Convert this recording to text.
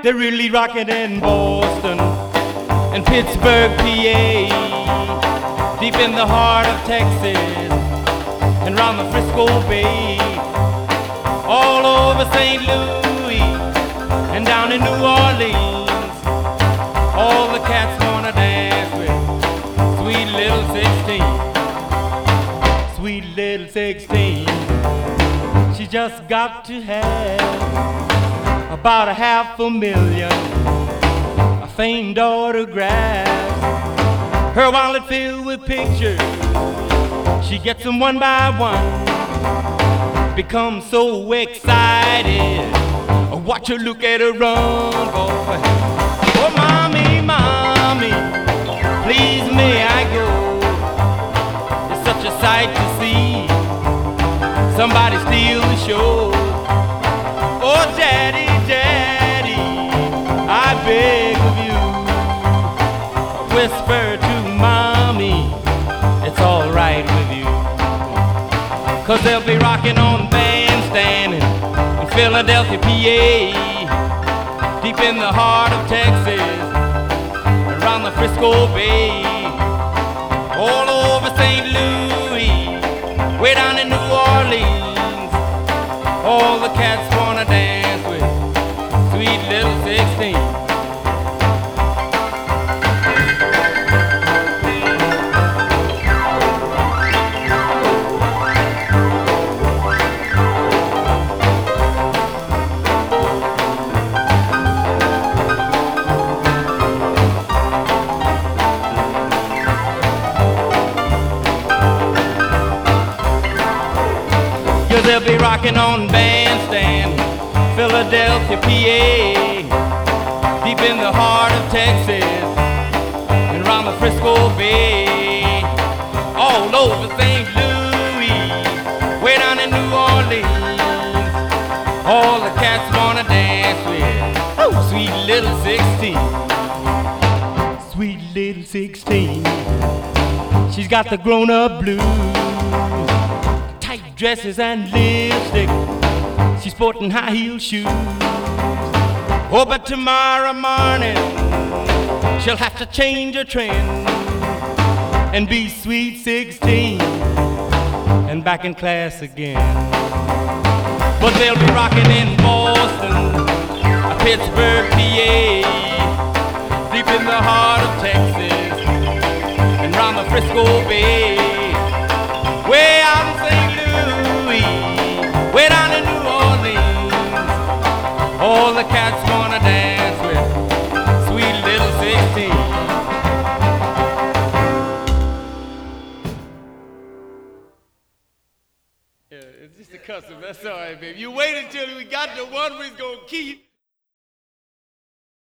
They're really rocking in Boston and Pittsburgh, PA, deep in the heart of Texas and round the Frisco Bay, all over St. Louis and down in New Orleans. All the cats wanna dance with sweet little 16. Sweet little 16. She just got to have about 500,000 famed autographs. Her wallet filled with pictures, she gets them one by one. Becomes so excited, watch her look at her run, boy. Oh, mommy, mommy, please may I go? It's such a sight to see somebody steal the show. Oh, daddy, daddy, I beg of you, whisper to mommy, it's all right with you. 'Cause they'll be rocking on Bandstand in Philadelphia, PA, deep in the heart of Texas, around the Frisco Bay, all over St. Louis, way down in New Orleans. All the cats wanna dance with sweet little 16. They'll be rocking on Bandstand, Philadelphia, PA, deep in the heart of Texas and around the Frisco Bay, all over St. Louis, way down in New Orleans. All the cats wanna dance with sweet little 16. Sweet little 16. She's got the grown-up blues, dresses and lipstick, she's sporting high-heel shoes. Oh, but tomorrow morning she'll have to change her trend and be sweet 16 and back in class again. But they'll be rocking in Boston, Pittsburgh, PA, deep in the heart of Texas and round the Frisco Bay, way out in St. way down in New Orleans. All the cats wanna dance with sweet little 16. Yeah, it's just a custom, that's all right, baby. You wait until we got the one we's gonna keep.